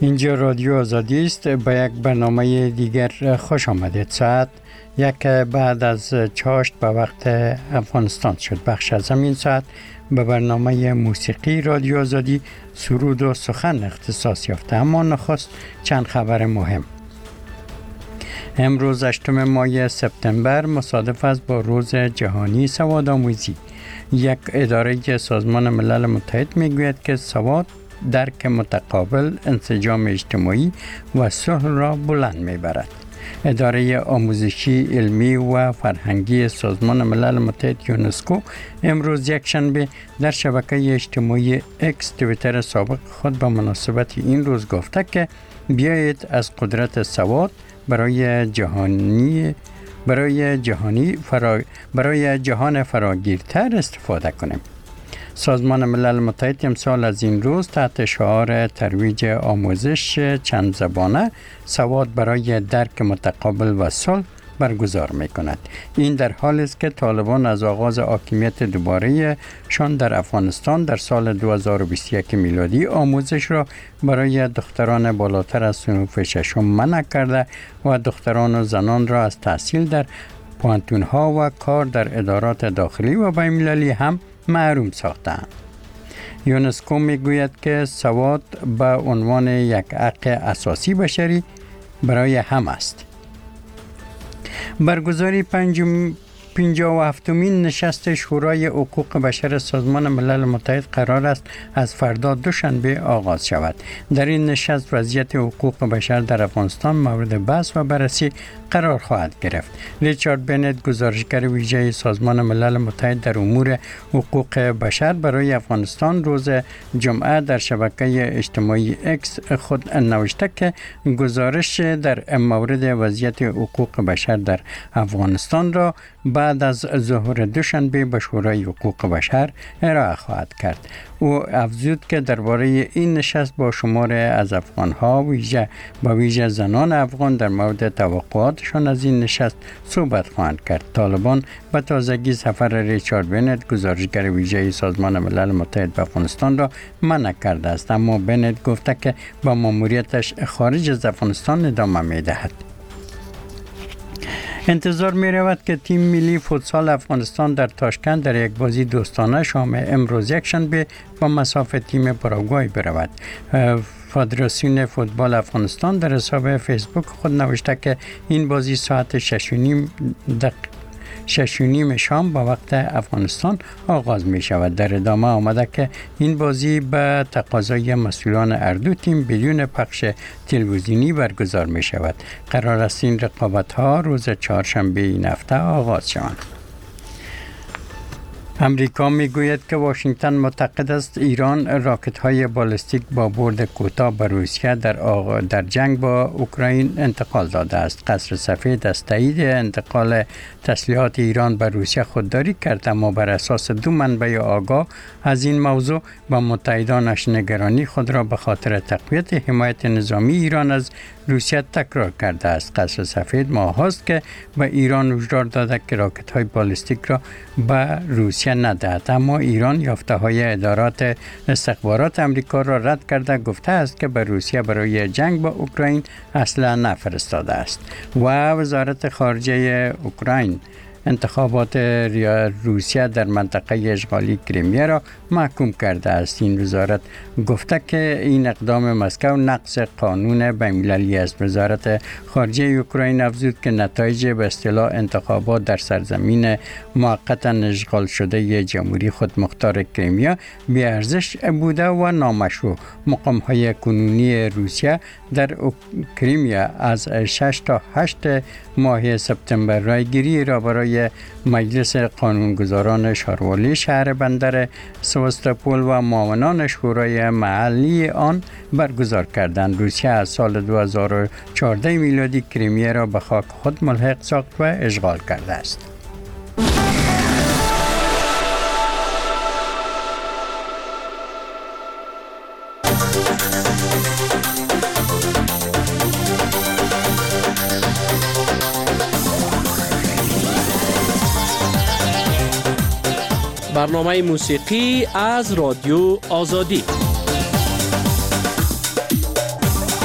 اینجا رادیو آزادی است. به یک برنامه دیگر خوش آمدید. ساعت یک بعد از چاشت به وقت افغانستان شد. بخش از همین ساعت به برنامه موسیقی رادیو آزادی سرود و سخن اختصاص یافته. اما نخست چند خبر مهم. امروز 8 ماه سپتامبر مصادف است با روز جهانی سوادآموزی. یک اداره سازمان ملل متحد میگوید که سواد درک متقابل، انسجام اجتماعی و صلح را بلند میبرد. اداره آموزشی، علمی و فرهنگی سازمان ملل متحد یونسکو امروز یک شنبه در شبکه اجتماعی اکس توییتر سابق خود به مناسبت این روز گفته که بیایید از قدرت سواد برای جهان فراگیرتر استفاده کنیم. سازمان ملل متحد امسال از این روز تحت شعار ترویج آموزش چند زبانه سواد برای درک متقابل و صلح برگزار می کند. این در حالی است که طالبان از آغاز حاکمیت دوباره شان در افغانستان در سال 2021 میلادی آموزش را برای دختران بالاتر از صنف ششم منع کرده و دختران و زنان را از تحصیل در پوانتون‌ها و کار در ادارات داخلی و بین‌المللی هم محروم ساختند. یونسکو میگوید که سواد به عنوان یک حق اساسی بشری برای همه است. برگزاری 57مین نشست شورای حقوق بشر سازمان ملل متحد قرار است از فردا دوشنبه آغاز شود. در این نشست وضعیت حقوق بشر در افغانستان مورد بحث و بررسی قرار خواهد گرفت. ریچارد بنت، گزارشگر ویژه سازمان ملل متحد در امور حقوق بشر برای افغانستان، روز جمعه در شبکه اجتماعی اکس خود نوشته که گزارش در مورد وضعیت حقوق بشر در افغانستان را بعد از ظهر دوشنبه به شورای حقوق بشر ارائه خواهد کرد. او افزود که درباره این نشست با شمار از افغان‌ها ویژه زنان افغان در مورد توقعاتشان از این نشست صحبت خواهند کرد. طالبان به تازگی سفر ریچارد بنت، گزارشگر ویژه سازمان ملل متحد به افغانستان را منع کرده است، اما بنت گفته که با ماموریتش خارج از افغانستان ادامه می‌دهد. انتظار می رود که تیم ملی فوتسال افغانستان در تاشکند در یک بازی دوستانه شام امروز یکشنبه با مصاف تیم پاراگوای برود. فدراسیون فوتبال افغانستان در حساب فیسبوک خود نوشته که این بازی ساعت 6:30 شام با وقت افغانستان آغاز می شود. در ادامه آمده که این بازی به تقاضای مسئولان هر دو تیم بدون پخش تلویزیونی برگزار می شود. قرار است این رقابت ها روز چهارشنبه این هفته آغاز شوند. امریکا میگوید که واشنگتن معتقد است ایران راکت های بالستیک با برد کوتاه به روسیه در جنگ با اوکراین انتقال داده است. قصر سفید از تایید انتقال تسلیحات ایران به روسیه خودداری کرد، اما بر اساس دو منبع آگاه از این موضوع با متحدانش نگرانی خود را به خاطر تقویت حمایت نظامی ایران از روسیه تکرار کرده است. قصر سفید ماهاست که به ایران هشدار داده که راکت های بالستیک را به روسیه ندهد، اما ایران یافته های ادارات استخبارات امریکا را رد کرده گفته است که به روسیه برای جنگ با اوکراین اصلا نفرستاده است. و وزارت خارجه اوکراین انتخابات روسیه در منطقه اشغالی کریمیا را محکوم کرده است. این وزارت گفته که این اقدام مسکو نقض قانون بین‌المللی است. وزارت خارجه اوکراین افزود که نتایج به اصطلاح انتخابات در سرزمین موقتا اشغال شده جمهوری خودمختار کریمیا بی‌ارزش بوده و نامشروع. مقام‌های کنونی روسیه در کریمیا از 6 تا 8 ماه سپتامبر رایگیری را برای مجلس قانونگذاران شاروالی شهر بندر سواستوپول و معاونان شورای محلی آن برگزار کردند. روسیه از سال 2014 میلادی کریمیا را به خاک خود ملحق ساخت و اشغال کرده است. برنامه موسیقی از رادیو آزادی.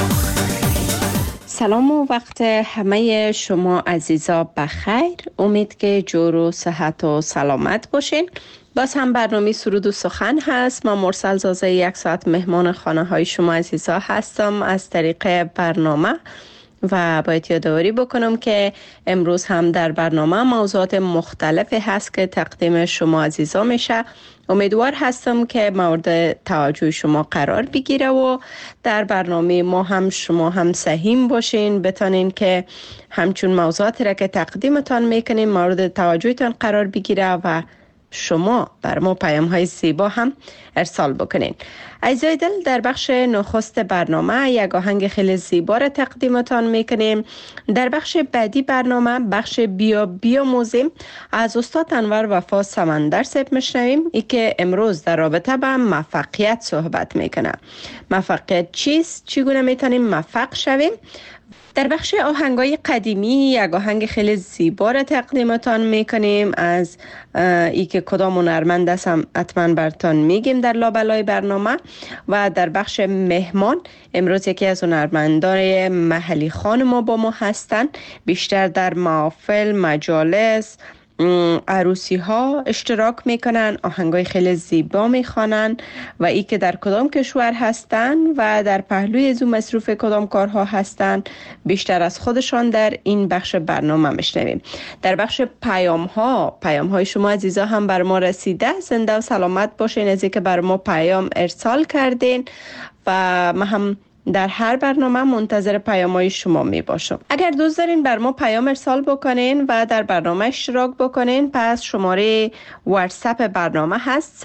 سلام و وقت همه شما عزیزا بخیر. امید که جور و صحت و سلامت باشین. باز هم برنامه سرود و سخن هست. ما مرسل زازه 1 ساعت مهمان خانه های شما عزیزا هستم از طریق برنامه و باید یادآوری بکنم که امروز هم در برنامه موضوعات مختلفی هست که تقدیم شما عزیزا میشه. امیدوار هستم که مورد توجه شما قرار بگیره و در برنامه ما هم شما هم سهیم باشین، بتانین که همچون موضوعاتی را که تقدیمتان میکنیم مورد توجهتان قرار بگیره و شما بر ما پیام های زیبا هم ارسال بکنین. عزیزای دل، در بخش نخست برنامه یک آهنگ خیلی زیبا را تقدیمتان میکنیم. در بخش بعدی برنامه بخش بیا موزیم از استاد انور وفا سمندر صاحب میشنویم، ای که امروز در رابطه با موفقیت صحبت میکنه. موفقیت چیست؟ چگونه میتونیم موفق شویم؟ در بخش آهنگای قدیمی یک آهنگ خیلی زیبا را تقدیمتان میکنیم از ای که کدام هنرمند است هم حتما براتون میگیم در لابلای برنامه. و در بخش مهمان امروز یکی از هنرمندان محلی خان ما با ما هستن. بیشتر در محافل، مجالس، عروسی ها اشتراک میکنن، آهنگای خیلی زیبا میخوانن و ای که در کدام کشور هستن و در پهلوی از مصروف کدام کارها هستن بیشتر از خودشان در این بخش برنامه میشنویم. در بخش پیام های شما عزیزا هم بر ما رسیده. زنده و سلامت باشین از اینکه بر ما پیام ارسال کردین و ما هم در هر برنامه منتظر پیام‌های شما می باشم. اگر دوست دارین بر ما پیام ارسال بکنین و در برنامه اشتراک بکنین، پس شماره واتساپ برنامه هست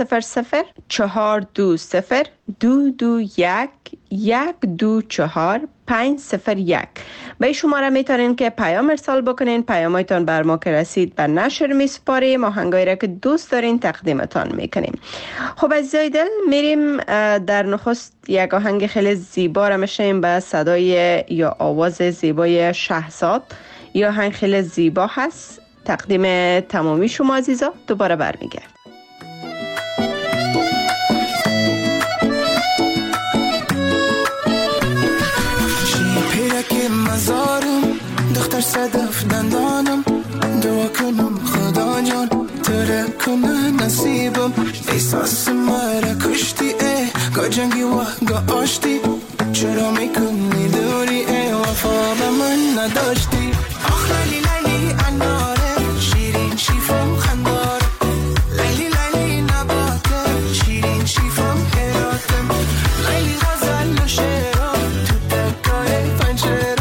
004221221124501. به این شماره میتونین که پیام ارسال بکنین. پیامایتان بر ما که رسید به نشر میسپاریم، آهنگایی را که دوست دارین تقدیمتان میکنیم. خب عزیزای دل، میریم در نخست یک آهنگ خیلی زیبا را میشنیم به صدای یا آواز زیبای شهزاد. یا آهنگ خیلی زیبا هست، تقدیم تمامی شما عزیزا دوباره برمیگردم. مزارم دختر صدف دندانم، دعا کنم خدا جان تره کنه نصیبم. احساس مرا کشتی ای گاه جنگی و گاه آشتی، چرا میکنی دوری ای وفا به من نداشتی. آخ لیلی لیلی اناره شیرین شیفم خندار، لیلی لیلی نباته شیرین شیفم هراتم، لیلی غزل و شیرم تو دکای پنجره.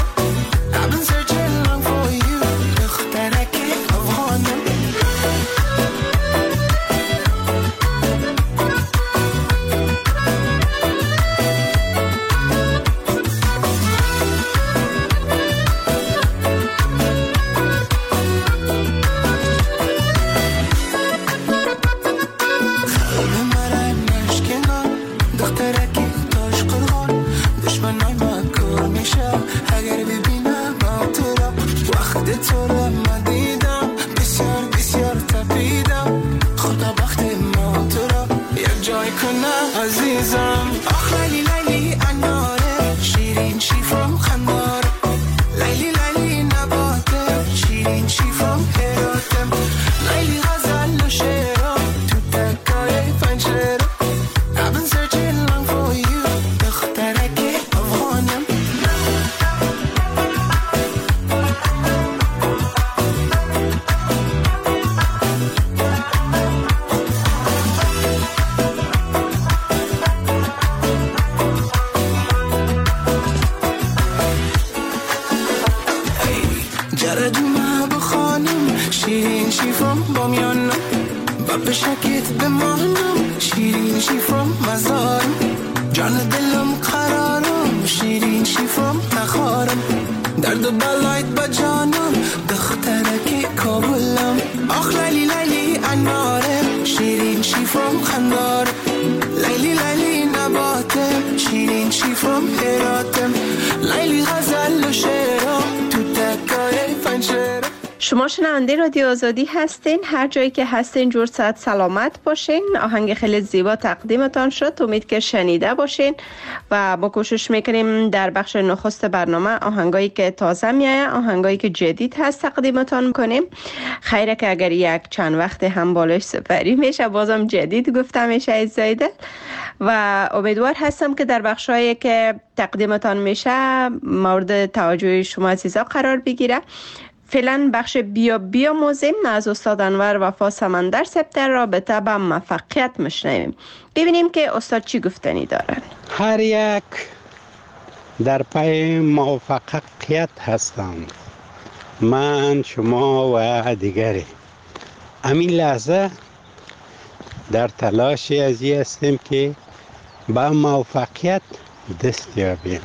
شما شنونده رادیو آزادی هستین. هر جایی که هستین جور صحت سلامت باشین. آهنگ خیلی زیبا تقدیمتان شد. امید که شنیده باشین و ما کوشش میکنیم در بخش نخست برنامه آهنگایی که تازه میایه، آهنگایی که جدید هست تقدیمتان کنیم. خیره که اگر یک چند وقت هم بالش سپری میشه بازم جدید گفته میشه از زایده و امیدوار هستم که در بخشایی که تقدیمتان میشه مورد توجه شما عزیزا قرار بگیره. فعلا بخش بیا موزیم از استاد انور وفا سمندر ثبت رابطه با موفقیت میشنویم. ببینیم که استاد چی گفتنی دارن. هر یک در پای موفقیت هستند، من، شما و دیگری. همین لحظه در تلاشی ازی هستیم که با موفقیت دست یابیم.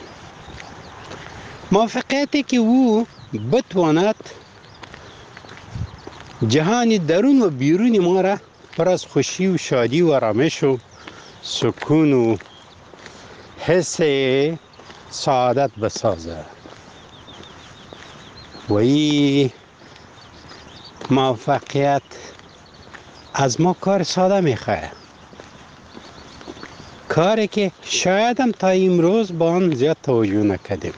موفقیتی که او بتواند جهان درون و بیرون ما را پر از خوشی و شادی و آرامش و سکون و حس سعادت بسازه و این موفقیت از ما کار ساده میخواه، کاری که شاید هم تا امروز با آن زیاد توجه نکردیم.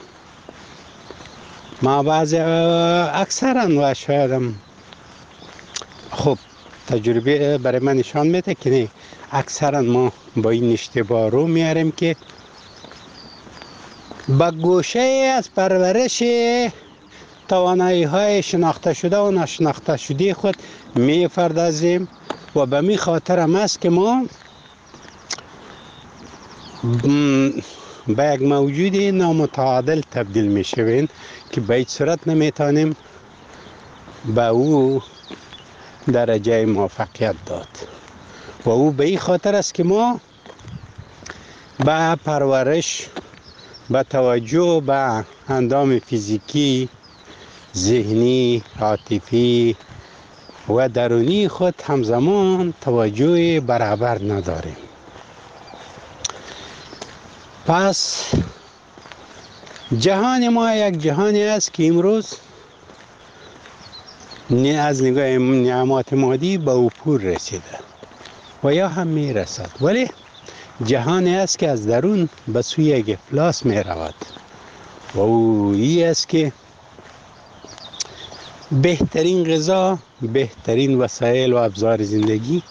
ما بعضی اکثرا و شاید هم خب تجربه برای من نشان میده که نه، اکثرا ما با این اشتباه رو میاریم که با گوشه از پرورش توانایی های شناخته شده و ناشناخته شده خود میپردازیم و به می خاطر هم است که ما به یک موجود نامتعادل تبدیل میشویم که به هیچ صورت نمیتونیم به او درجه موفقیت داد و او به این خاطر است که ما به پرورش، به توجه به اندام فیزیکی، ذهنی، عاطفی و درونی خود همزمان توجه برابر نداریم. پس جهان ما یک جهانی است که امروز از نگاه نعمات مادی به اوپور رسیده و یا هم می رسد، ولی جهانی است که از درون به سوی یک افلاس می رود و او ای است که بهترین غذا، بهترین وسایل و ابزار زندگی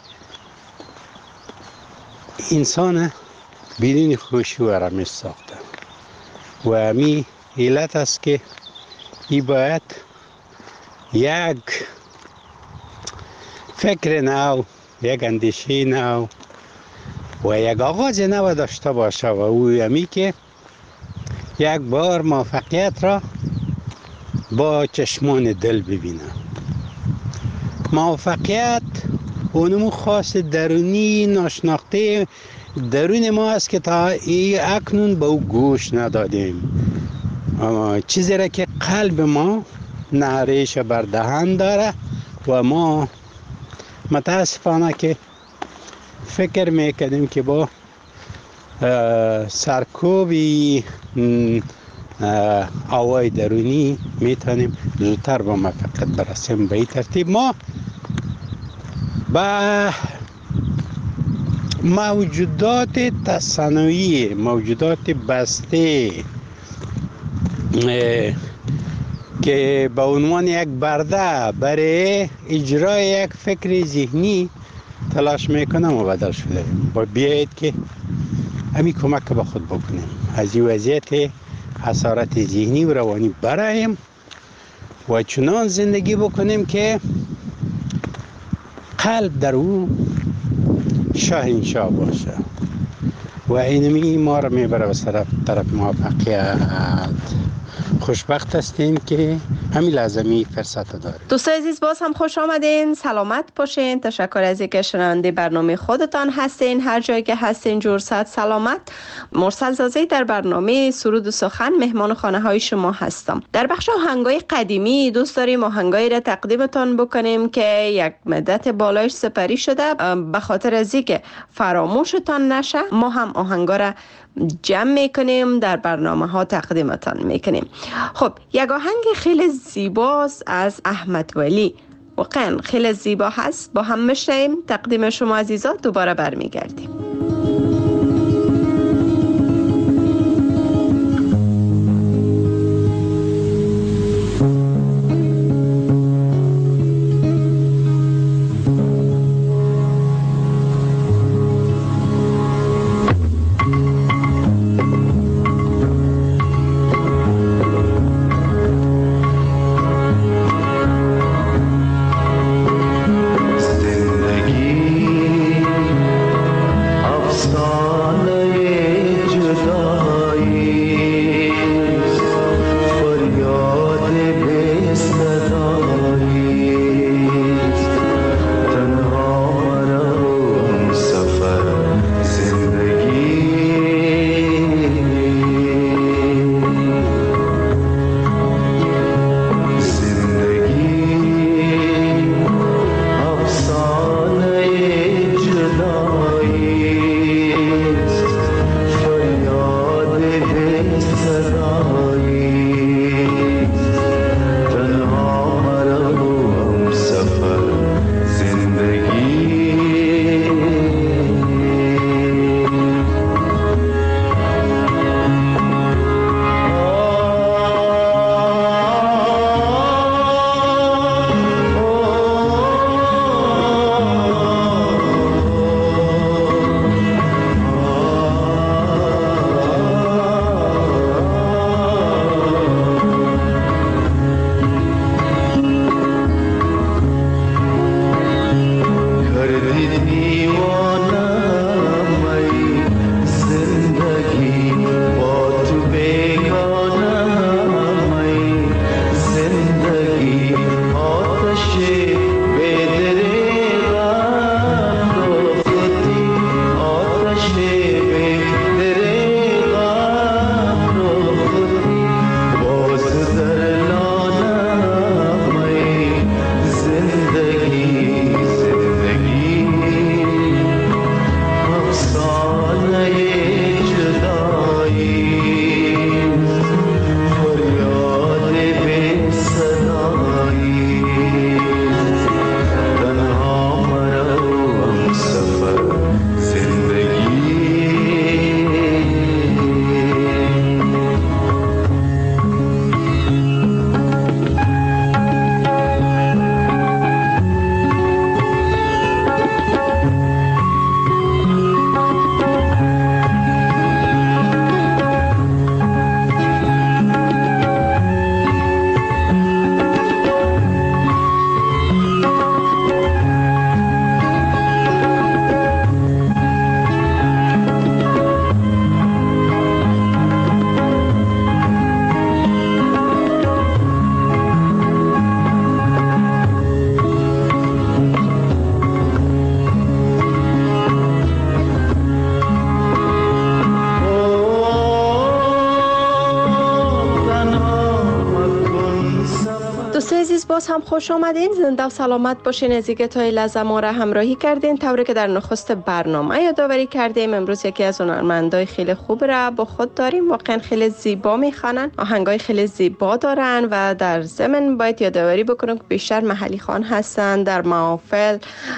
انسان بدون خوشی و آرامش ساخته و همین علت است که ای باید یک فکر نو، یک اندیشه نو و یک آغاز نو داشته باشه و او همی که یک بار موفقیت را با چشمان دل ببینه. موفقیت اونمو خاص درونی ناشناخته درون ما است که تا اکنون به او گوش ندادیم، چیزی را که قلب ما نهریش بر دهن داره و ما متاسفانه که فکر میکردیم که با سرکوبی آوای درونی میتونیم زودتر با موفقیت برسیم. به این ترتیب ما با موجودات تصنعی، موجودات بسته که به عنوان یک برده برای اجرای یک فکر ذهنی تلاش میکنم و بدل شده و بیایید که همین کمک به خود بکنیم، از این وضعیت حسارت ذهنی و روانی برایم و چنان زندگی بکنیم که قلب در او شاهنشاه باشه و اینمی ما را میبره به طرف موفقیت. خوشبخت هستیم که همین لازمی فرصت داریم. دوستان عزیز باز هم خوش آمدین، سلامت باشین. تشکر از اینکه شنونده برنامه خودتان هستین. هر جایی که هستین جور صحت سلامت. مرسل زازی در برنامه سرود و سخن مهمان خانه های شما هستم. در بخش آهنگای قدیمی دوست داریم آهنگایی را تقدیمتان بکنیم که یک مدت بالایش سپری شده، به خاطر از اینکه فراموشتان نشه ما هم آهنگا را جمع میکنیم، در برنامه ها تقدیمتان میکنیم. خب یک آهنگ خیلی زیباست از احمد ولی، واقعا خیلی زیبا هست، با هم میشنویم. تقدیم شما عزیزان، دوباره برمیگردیم. باز هم خوش آمدین. زنده و سلامت باشین. از اینکه تا این لحظه ما را همراهی کردین. طوری که در نخست برنامه یادآوری کردیم، امروز یکی از هنرمندای خیلی خوب را با خود داریم. واقعا خیلی زیبا میخوانن، آهنگای خیلی زیبا دارن و در ضمن باید یادآوری بکنم که بیشتر محلی خوان هستن، در محافل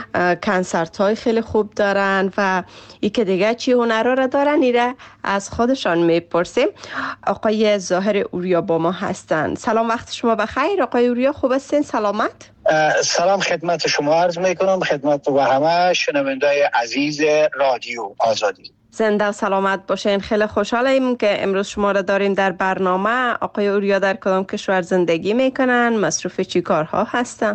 کنسرت های خیلی خوب دارن و ای که دیگه چی هنرها را دارن ایره از خودشان میپرسیم. آقای ظاهر اوریا با ما هستن. سلام، وقت شما بخیر آقای اوریا، خوب هستین؟ سلامت؟ سلام خدمت شما عرض میکنم، خدمت و همه شنوندای عزیز رادیو آزادی. زنده و سلامت باشین. خیلی خوشحالیم که امروز شما را داریم در برنامه. آقای اوریا در کدام کشور زندگی میکنن؟ مصروف چی کارها هستن؟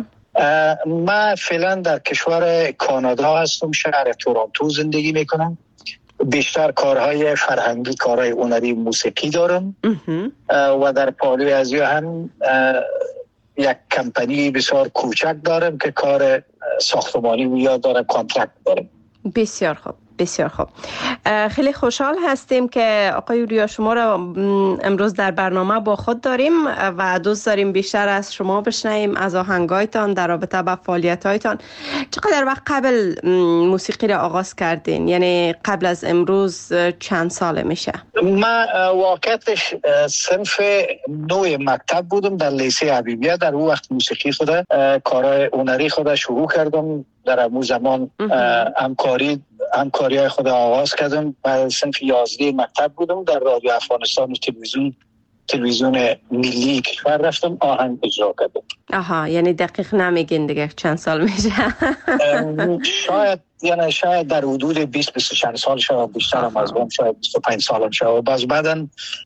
من فعلا در کشور کانادا هستم، شهر تورنتو زندگی میکنم. بیشتر کارهای فرهنگی، کارهای هنری، موسیقی دارم و در پالوی ازیا هم یک کمپانی بسیار کوچک دارم که کار ساختمانی و یا دارم، کانترکت دارم. بسیار خوب، بسیار خوب. خیلی خوشحال هستیم که آقای اوریا شما را امروز در برنامه با خود داریم و دوست داریم بیشتر از شما بشنویم، از آهنگایتان در رابطه با فعالیت‌هایتان. چقدر وقت قبل موسیقی را آغاز کردین؟ یعنی قبل از امروز چند ساله میشه؟ من واقعیتش صنف 9 مکتب بودم در لیسه حبیبیه. در اون وقت موسیقی خود کارهای هنری خود شروع کردم. در اون زمان همکاری های خود آغاز کردم. بعد صنف 11 مکتب بودم در رادیو افغانستان و تلویزیون ملی کشور رفتم آهنگ اجرا کردم. یعنی دقیق نمیگین دیگه چند سال میشه؟ شاید در حدود 20 چند سال شد، بیشتر هم از اون، شاید 25 سالم شد. باز بعداً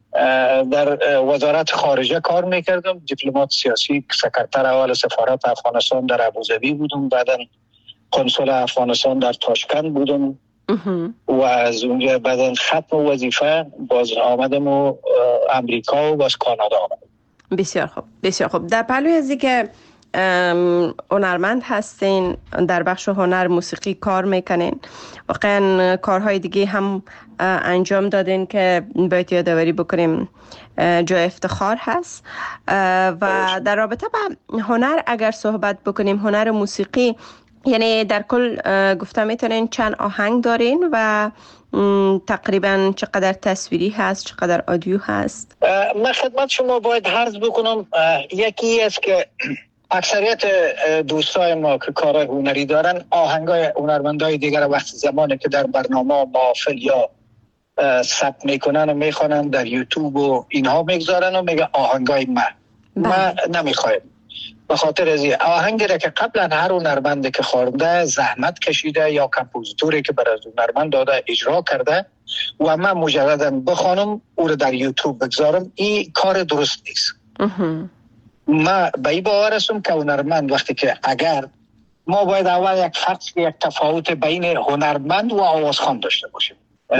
در وزارت خارجه کار میکردم، دیپلمات سیاسی، سکرتر اول سفارت افغانستان در ابوظبی بودم. بعداً کنسول افغانستان در تاشکند بودم و از اونجا بعداً ختم وظیفه باز آمدم و امریکا و باز کانادا آمدم. بسیار خوب، بسیار خوب. در پهلوی از اینکه هنرمند هستین، در بخش هنر موسیقی کار میکنین، واقعا کارهای دیگه هم انجام دادین که باید یادآوری بکنیم جای افتخار هست. و در رابطه با هنر اگر صحبت بکنیم، هنر موسیقی، یعنی در کل گفته میتونین چند آهنگ دارین و تقریبا چقدر تصویری هست، چقدر آدیو هست؟ من خدمت شما باید عرض بکنم، یکی است که اکثریت دوستای ما که کار هنری دارن آهنگای هنرمندای دیگر وقت زمانی که در برنامه محافل یا ثبت میکنن و میخوانن در یوتیوب و اینها میگذارن و میگه آهنگای من نمیخوایم. به خاطر از این آهنگی را که قبلا هر هنرمندی که خوانده زحمت کشیده یا کمپوزیتوری که برای هنرمند داده اجرا کرده و من مجددا بخوانم او را در یوتیوب بگذارم، این کار درست نیست. ما به این باور هستم که هنرمند وقتی که اگر ما باید اول یک فرق، یک تفاوت بین هنرمند و آوازخوان داشته باشیم.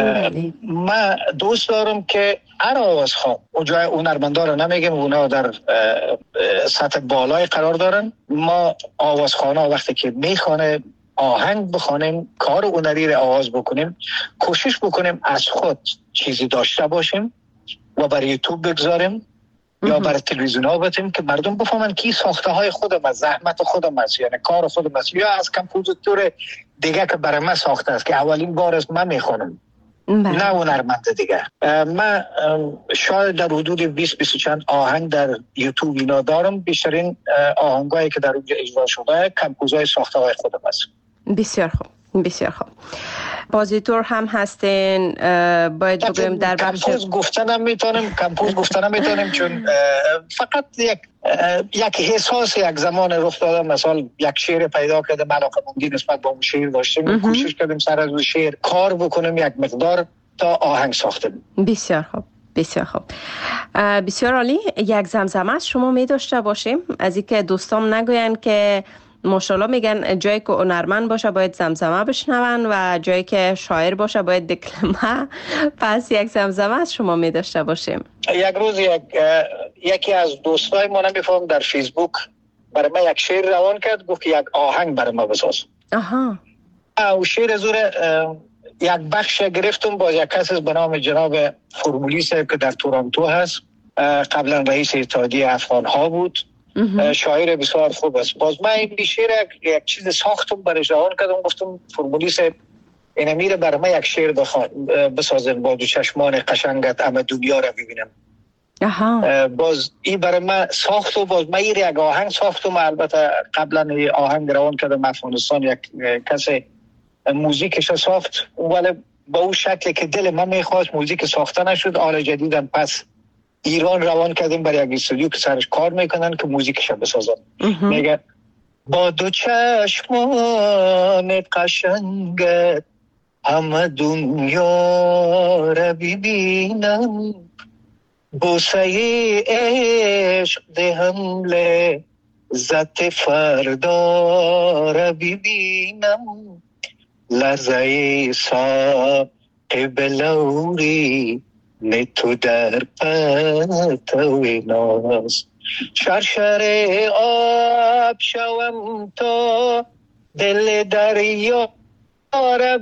من دوست دارم که هر آوازخوان و جای هنرمندا رو نمیگم، اونا در سطح بالای قرار دارن. ما آوازخوانا وقتی که میخوانه آهنگ بخوانیم، کار هنری رو آغاز بکنیم، کوشش بکنیم از خود چیزی داشته باشیم و برای یوتیوب بگذاریم یا برای تلویزیون ها بتیم که مردم بفهمن کی ساخته های خودم است، زحمت خودم است، یعنی کار خودم است، یا از کمپوزیتور دیگه که برای من ساخته است که اولین بار است من میخونم، نه هنرمند دیگه. من شاید در حدود 20 چند آهنگ در یوتیوب اینا دارم. بیشترین آهنگایی که در اونجا اجرا شده کمپوزهای ساخته های خودم است. بسیار خوب، بسیار خوب. بازیتور هم هستین، باید بگویم در بخش کمپوز گفتنم میتونم چون فقط یک احساس یک زمان رخ داده، مثلا یک شعر پیدا کردم، علاقه‌مندی نسبت به اون شعر داشتم، کوشش کردم سر از اون شعر کار بکنم یک مقدار تا آهنگ ساختم. بسیار خوب، بسیار خوب، بسیار عالی. یک زمزمه از شما می داشته باشیم، از اینکه دوستام نگوین که ماشاءالله میگن جایی که هنرمند باشه باید زمزمه بشنون و جایی که شاعر باشه باید دکلمه. پس یک زمزمه از شما می داشته باشیم. یک روز یکی از دوستای ما نمیفهم در فیسبوک برای من یک شعر روان کرد، گفت یک آهنگ برای ما بساز. او شعر زور یک بخش گرفتم با یک کسی به نام جناب فرمولیس که در تورنتو هست، قبلا رئیس اتحادیه افغان ها بود، شاعر بسیار خوب است. باز من این شعر یک چیز ساختم برای روان کردم، گفتم فرمولیس این امیر برای من یک شعر بسازن با دو چشمان قشنگت اما دنیا را ببینم. باز این برای من ساخت و باز من این یک آهنگ ساختم. البته قبلا این آهنگ روان کردم افغانستان، یک کسی موزیکش ساخت ولی با اون شکلی که دل من میخواست موزیک ساخته نشد. حالا جدیدن پس ایران روان کردیم برای یک استودیو که سرش کار میکنن که موزیکش بسازن. میگه با دو چشمان قشنگت همه دنیا را ببینم، بوسه عشق دهم لذت فردا را ببینم، لرزه صاحب لوری نه تو در پرتو ناز، شرشر آب شوم تا دل دریا را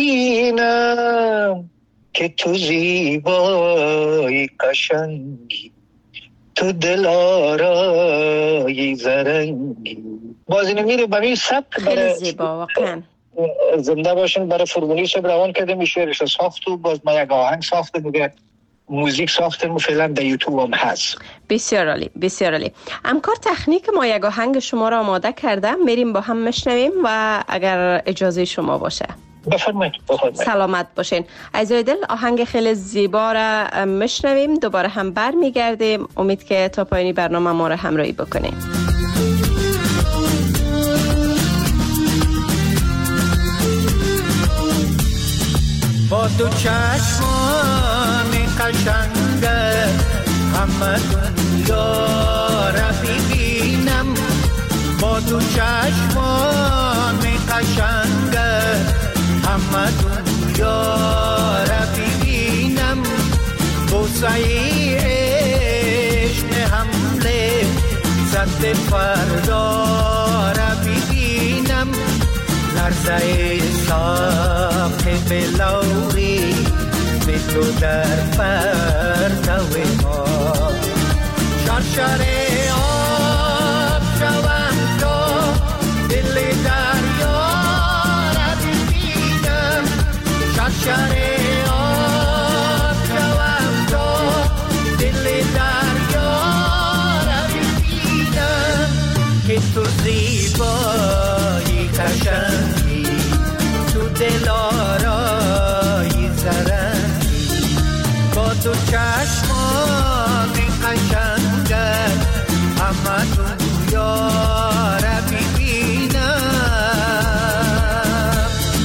ببینم که تو زیبایی قشنگی، تو دلارایی زرنگی. باز اینو میره به این سبک خیلی زیبا واقعا. زنده باشین برای فرمولی شب روان کردیم، این شعرش ساخت و باز ما یک آهنگ ساخته دیگه، موزیک ساختیم و فعلا در یوتیوب هم هست. بسیار عالی، بسیار عالی. همکار تکنیک ما یک آهنگ شما را آماده کرده، میریم با هم میشنویم و اگر اجازه شما باشه. بفرمایید. سلامت باشین. عزیزای دل، آهنگ خیلی زیبا را میشنویم، دوباره هم برمیگردیم. امید که تا پایانی برنامه ما را همراهی بکنیم. با دو چشمان قشنگه همه دنیا را ببینم، با دو چشمان قشنگه همه دنیا را ببینم، بوسه عشق حمله زد فردا را ببینم، لرزه ساق بلوری به تو در پرتو ما، شرشر آب شوم تا دل دریا را ببینم، شرشر آب شوم تا دل دریا را ببینم، که تو زیبایی قشنگی، تو دلارایی زرنگی، با تو چشمان قشنگه همه دنیا را ببینم.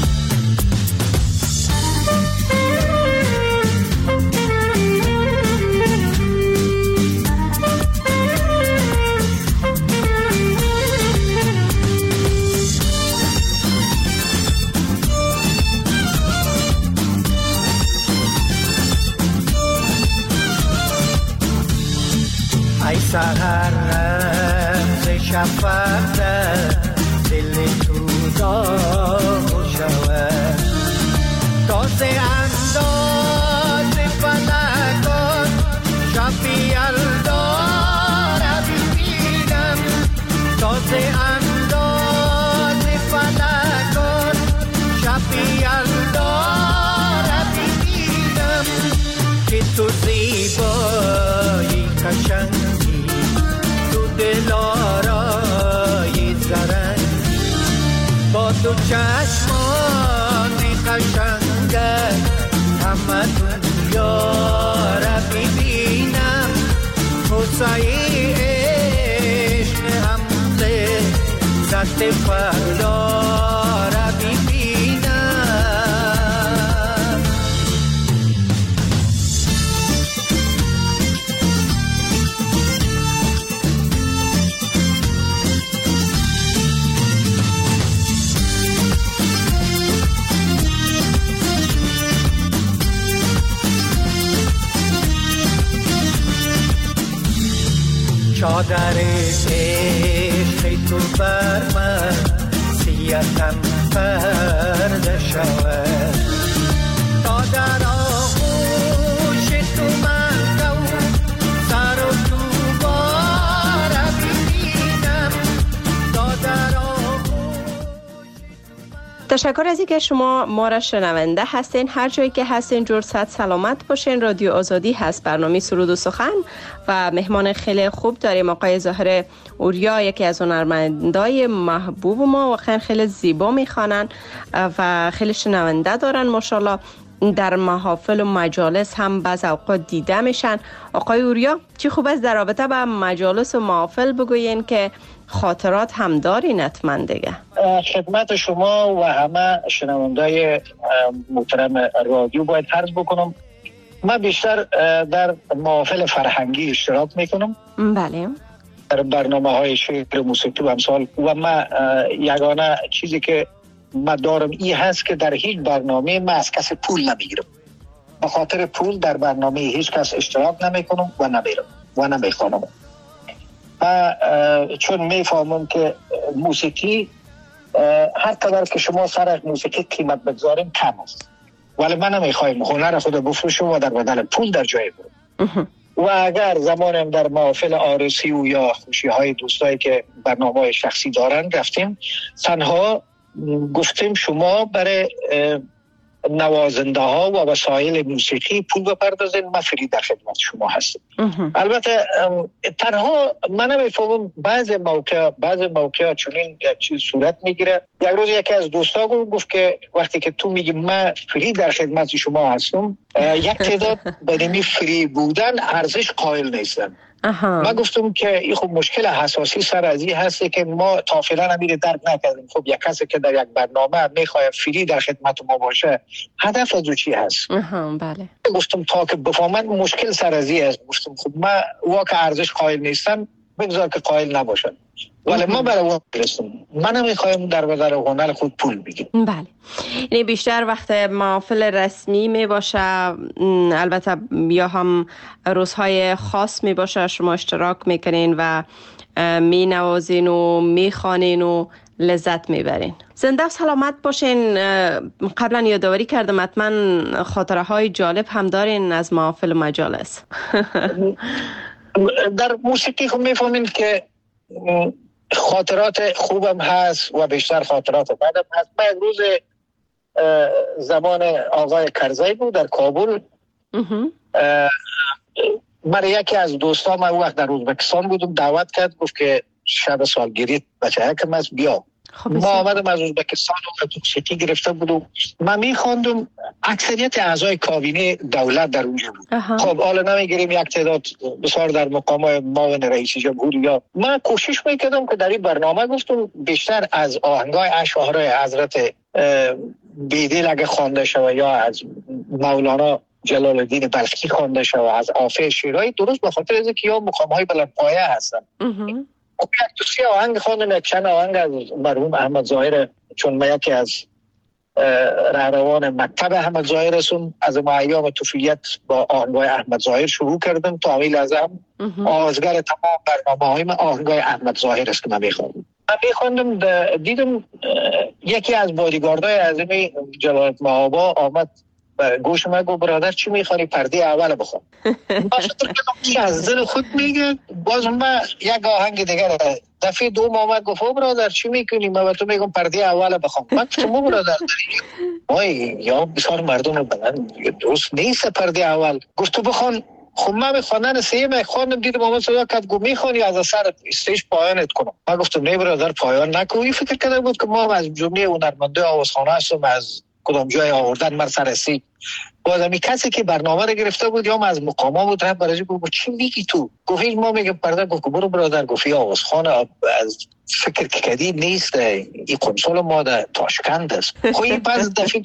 ای سحر رمز شفق دل تو داغ شود، تازه انداز فلکان شبی الدار ببینم، تازه انداز فلکان شبی الدار ببینم، که تو زیبایی قشنگی، تو دلارایی زرنگی، با تو چشمان قشنگه همه دنیا را ببینم، بوسه عشق حمله زد فردا را ببینم. چادر عشق تو بر من سیاهم پرده شود، تا در آغوش تو من کو سر و تو بار ببینم، تا در تشکر از اینکه شما ما را شنونده هستین. هر جایی که هستین جور صد سلامت باشین. رادیو آزادی هست، برنامه سرود و سخن و مهمان خیلی خوب داریم، آقای ظاهر اوریا، یکی از هنرمندای محبوب ما، واقعا خیلی زیبا میخوانن و خیلی شنونده دارن ماشاءالله. در محافل و مجالس هم بعض اوقات دیده میشن. آقای اوریا، چی خوب است در رابطه با مجالس و محافل بگوین که خاطرات هم دارین حتما دیگه. خدمت شما و همه شنوندای محترم رادیو باید عرض بکنم، من بیشتر در محافل فرهنگی اشتراک میکنم. بله. در برنامه‌های شعر موسیقی و امثال، و من یگانه چیزی که من دارم این هست که در هیچ برنامه من از کسی پول نمیگیرم. به خاطر پول در برنامه هیچ کس اشتراک نمیکنم و نمیرم و نمیخوانم. چون میفهمم که موسیقی هر قدر که شما سر موسیقی قیمت بگذاریم کم است، ولی من نمیخوایم هنر خود بفروشم و در بدل پول در جای برم. و اگر زمانم در محافل عروسی و یا خوشی های دوستایی که برنامه شخصی دارن رفتیم، تنها گفتیم شما برای نوازنده ها و وسایل موسیقی پول بپردازین، من فری در خدمت شما هستم. البته تنها من نمیفهمم بعض موقع چنین چیز صورت میگیره. یک روز یکی از دوستا گفت که وقتی که تو میگی من فری در خدمت شما هستم، یک تعداد بدمی فری بودن ارزش قائل نیستن. من گفتم که این خب مشکل حساسی سر از این هسته که ما تا فعلا همین درک نکردیم. خب یک کسی که در یک برنامه میخواد فری در خدمت ما باشه، هدف از او چی هست؟ بله. گفتم تا که بفهمن مشکل سر از این است. گفتم خب من واقعا ارزش قائل نیستم، بگذار که قائل نباشن، ولی ما برای اون برسیم. من نمیخوایم در بدل هنر خود پول بگیم. بله، یعنی بیشتر وقت محافل رسمی می باشه، البته یا هم روزهای خاص می باشه، شما اشتراک میکنین و می نوازین و می خوانین و لذت میبرین. زنده و سلامت باشین. قبلا یادآوری کردم حتما خاطره های جالب هم دارین از محافل مجالس. در موسیقی خب میفهمین که خاطرات خوبم هست و بیشتر خاطرات بدم هست. من یک روز زمان آقای کرزی بود در کابل، برای یکی از دوستان، من وقت در ازبکستان بودم، دعوت کرد، گفت که شب سالگیری بچه کم است بیا. ما آمدم از ازبکستان و موسیقی گرفته بودم. من میخواندم، اکثریت اعضای کابینه دولت در اونجا بود. خب حالا نمیگیریم یک تعداد بسیار در مقام معاون رئیس جمهور. یا من کوشش میکردم که در این برنامه گفتم بیشتر از آهنگای اشعار حضرت بیدل اگه خوانده شود یا از مولانا جلال الدین بلخی خوانده شود، از عافیه شیرازی، درست به خاطر اینکه یا مقام‌های بلندپایه هستن. یک دو سه آهنگ خواندم، یک چند آهنگ از مرحوم احمد ظاهر، چون من یکی از رهروان مکتب احمد ظاهر هستم، از ما ایام طفولیت با آهنگای احمد ظاهر شروع کردم تا امیل ازم آغازگر تمام برنامه‌های من آهنگای احمد ظاهر است که من میخواندم. دیدم یکی از بادیگاردای اعظم جلالت مآبا آمد گوش من گفت برادر چی میخوانی؟ پرده اول بخون. ما فکر کردم از دل خود میگه. باز من یک آهنگ دیگر دفعه دوم آمد گفت برادر چی میکنی؟ من تو میگم پرده اول بخون. من شما برادر داری یا بسیار مردم بلند درست نیست پرده اول. گفت تو بخون. خب من به خواندن سیم خواندم، دیدم آمد صدا کرد گفت میخوانی از اثر استیج پایانت کنم. من گفتم نه برادر پایان نکنی. فکر کرده بود که ما از جمله هنرمنده آوازخوانه هستم، از کدام جای آوردن من سرسی. باز همی کسی که برنامه رو گرفته بود یا از مقاما بود رفت برای گفت چی میگی تو؟ گفت ما میگم پرده. گفت برو برادر. گفت آوازخوانه از فکر کردی نیست، این کنسول ما در تاشکند است. خب این بعض دفعه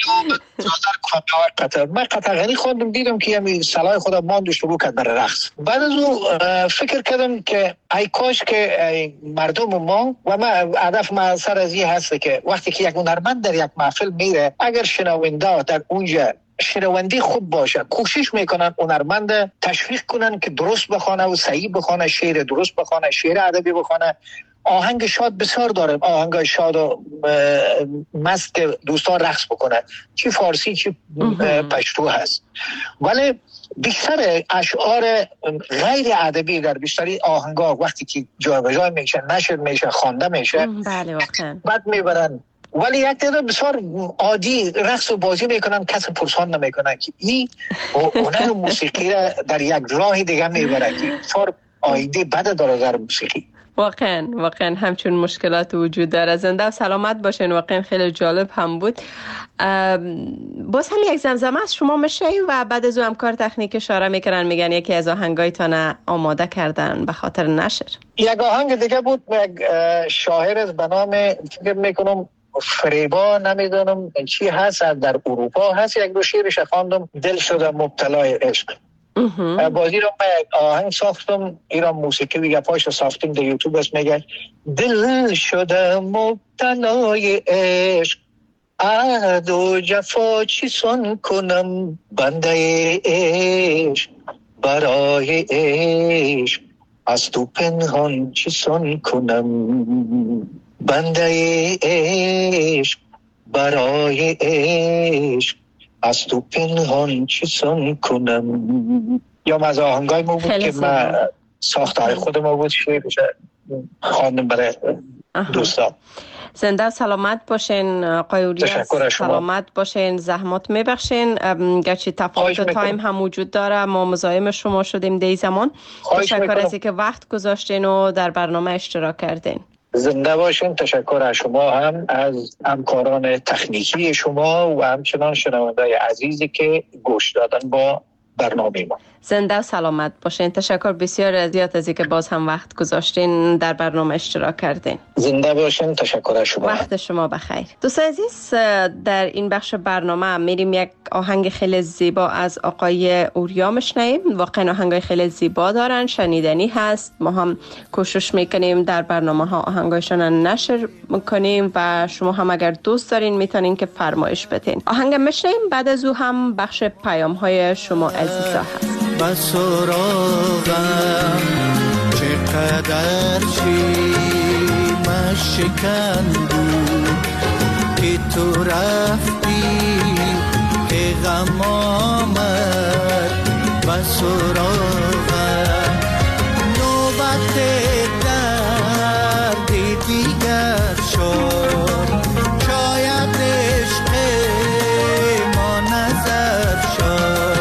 من قطعی خواندم، دیدم که همین صلاح خودم ماند و شروع کرد برای رقص. بعد از اون فکر کردم که ای کاش که مردم ما و من هدف من سر از این هست که وقتی که یک هنرمند در یک محفل میره، اگر شنونده در اونجا شنوندی خوب باشه، کوشش میکنن هنرمند تشویق کنن که درست بخونه و صحیح بخونه، شعر درست بخونه، شعر ادبی بخونه. آهنگ شاد بسیار داریم، آهنگ شاد و مست که دوستان رقص بکنن، چی فارسی چی پشتو هست. ولی بیشتر اشعار غیر ادبی در بیشتری آهنگا وقتی که جابجا میشه، نشر میشه، خوانده میشه، بله واقعا بعد میبرن. ولی یک تعداد بسیار عادی رقص و بازی میکنن، کسی پرسان نمیکنن که این هنر موسیقی را در یک راه دیگه میبره که بسیار آیده بده داره در موسیقی. واقعا همچون مشکلات وجود داره. زنده و سلامت باشین. واقعا خیلی جالب هم بود. باز هم یک زمزمه از شما میشه و بعد از اون همکار تکنیک اشاره میکنن، میگن یکی از آهنگایتان آماده کردن به خاطر نشر. یک آهنگ دیگه بود، یک شاعر از به نام فکر میکنم فریبا، نمیدونم چی هست، در اروپا هست، یک دو شعرش خواندم، دل شده مبتلای عشق. بازی رو من آهنگ ساختم، ایران موسیقی دیگه پاش ساختیم در یوتیوب است، میگه دل شده مبتلای عشق، عهد و جفا چی سان کنم، بنده عشق برای عشق از تو پنهان چی سان کنم. بنده عشق برای عشق از تو پنهان چسان کنم. یا از آهنگای ما بود که ما ساختهای خود ما بود خواندم برای دوستان. زنده سلامت باشین آقای اولیاس، سلامت باشین، زحمت میبخشین. گرچه تفاوت تایم هم وجود داره، ما مزاحم شما شدیم دی زمان. تشکر از اینکه وقت گذاشتین و در برنامه اشتراک کردین. زنده باشین. تشکر از شما هم، از همکاران تکنیکی شما و همچنان شنونده‌های عزیزی که گوش دادن با برنامه ما. زنده و سلامت باشین. تشکر بسیار زیاد از اینکه باز هم وقت گذاشتین در برنامه اشتراک کردین. زنده باشین. تشکر از شما. وقت شما بخیر. دوستان عزیز، در این بخش برنامه میریم یک آهنگ خیلی زیبا از آقای اوریا میشنویم. واقعا آهنگای خیلی زیبا دارن، شنیدنی هست. ما هم کوشش میکنیم در برنامه ها آهنگایشان نشر میکنیم و شما هم اگر دوست دارین میتونین که فرمایش بدین. آهنگ میشنویم، بعد از او هم بخش پیام های شما عزیزا هست. بسراغم چقدر شیمش شکن بود که تو رفتی که غم آمد. بسراغم نوبت درد دیگر شد، شاید عشق ما نظر شد.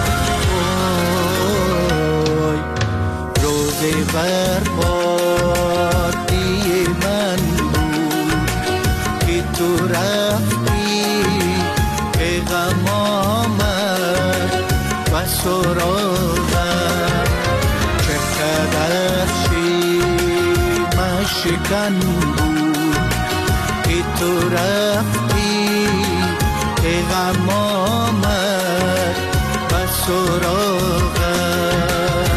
بربادی من بود که تو رفتی که غم آمد. و سراغم چقدر شیمش شکن بود که تو رفتی که غم آمد. و سراغم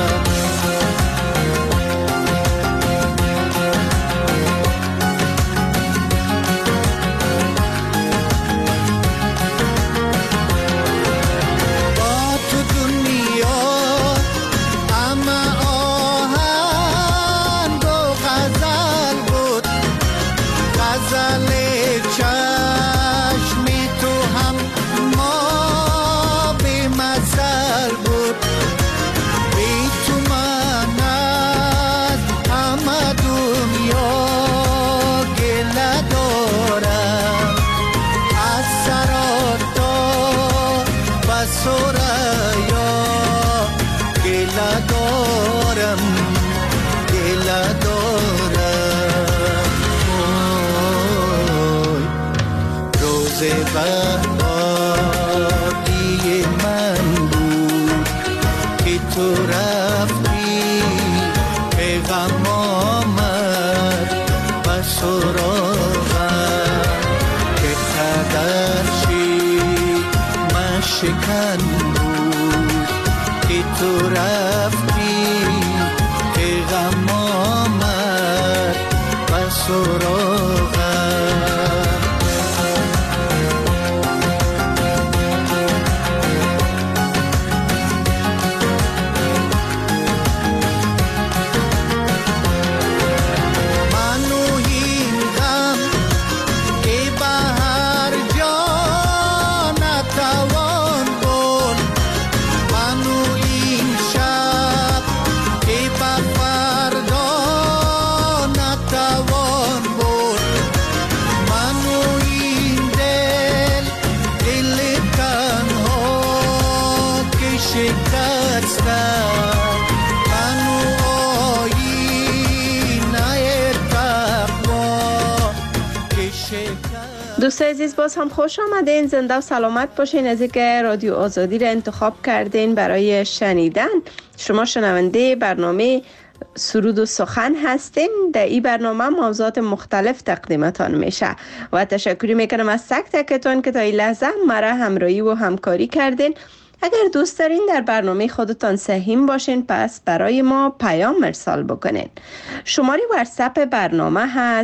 بربادی من بود که تو رفتی که غم آمد. و سراغم که قدر شیمش شکن بود که تو رفتی که غم آمد. و سراغم دوست عزیز، باز هم خوش آمدین. زنده و سلامت باشین از اینکه رادیو آزادی را انتخاب کردین برای شنیدن. شما شنونده برنامه سرود و سخن هستین. در این برنامه موضوعات مختلف تقدیمتان میشه و تشکری میکنم از تک تکتون که تا این لحظه مرا همراهی و همکاری کردین. اگر دوست دارین در برنامه خودتان سهیم باشین، پس برای ما پیام ارسال بکنین. شماره واتساپ برنامه هست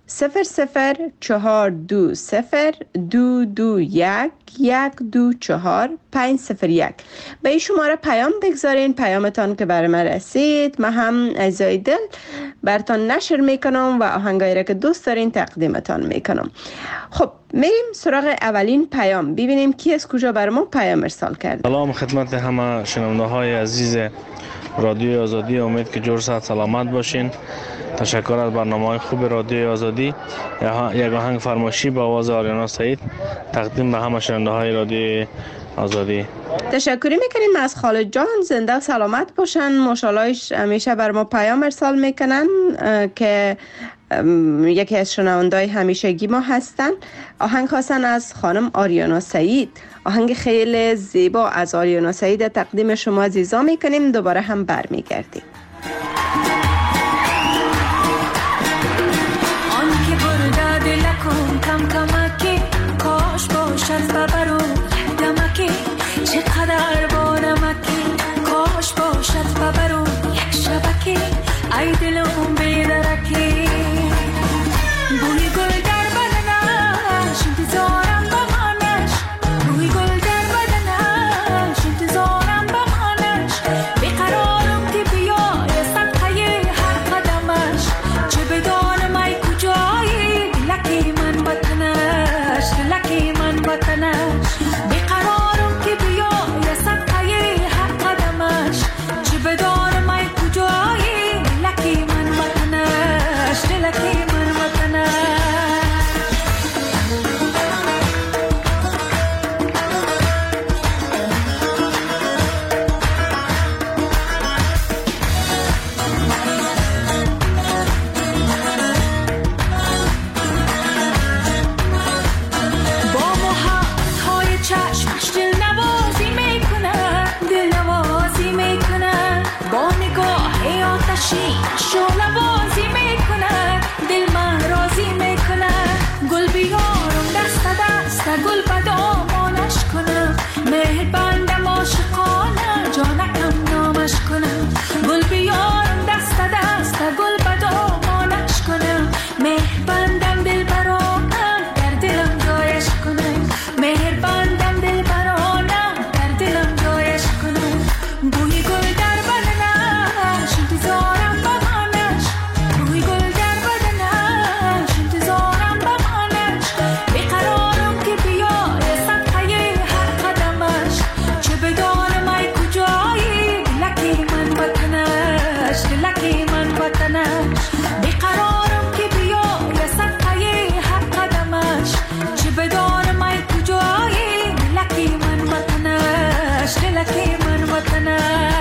00420221124501. به این شماره پیام بگذارین، پیامتان که برای من رسید من هم از دل براتان نشر میکنم و آهنگایی را که دوست دارین تقدیمتان میکنم. خب میریم سراغ اولین پیام، ببینیم کی از کجا بر ما پیام ارسال کرده. سلام خدمت همه شنونده های عزیز رادیو آزادی، امید که جور صحت سلامت باشین. تشکر از برنامه خوب رادیو آزادی. یک آهنگ فرمایشی با آواز آریانا سعید تقدیم به همه شنونده های رادیو آزادی. تشکری میکنیم از خالد جان، زنده سلامت باشن. ماشاءالله همیشه بر ما پیام ارسال میکنن که یکی از شنونده‌های همیشگی ما هستن. آهنگ خواستن از خانم آریانا سعید، آهنگ خیلی زیبا از آریانا سعید تقدیم شما عزیزا میکنیم. دوباره هم برمیگردیم. آن که برده دلکم کم کمکی، کاش باشد ببرو دمکی، چقدر با نمکی، کاش باشد ببرو یک شبکی، ای دلم بیدرکی. بوی گل در بدنش انتظارم بمانش، بوی گل در بدنش انتظارم بمانش، بیقرارم که بیای صدقه هر قدمش، چه بدانم ای کجایی لکی من وطنش، لکی من وطنش، بیقرارم که بیای صدقه هر قدمش، چه بدانم ای کجایی لکی من وطنش، لکی من وطنش. با محبت‌های چشمش دل نوازی میکنه، دل نوازی میکنه، با نگاه آتشی شعله بازی میکنه، دل من راضی میکنه. گل بیارم دست دست گل بدامانش کنم، مهربندم عاشقانه جانکم نامش کنم. گل بیارم دست دست گل بدامانش کنم، مهربندم دل برانم در دلم جایش کنم، مهربندم دل برانم در دلم جایش کنم. بوی گل در بدنش انتظارم بمانش، بوی گل در بدنش انتظارم بمانش، بیقرارم که بیای صدقه هر قدمش، چه بدانم ای کجایی لکی من وطنش، لکی من وطنش، بیقرارم که بیای صدقه هر قدمش، چه بدانم ای کجایی لکی من وطنش، لکی من وطنش.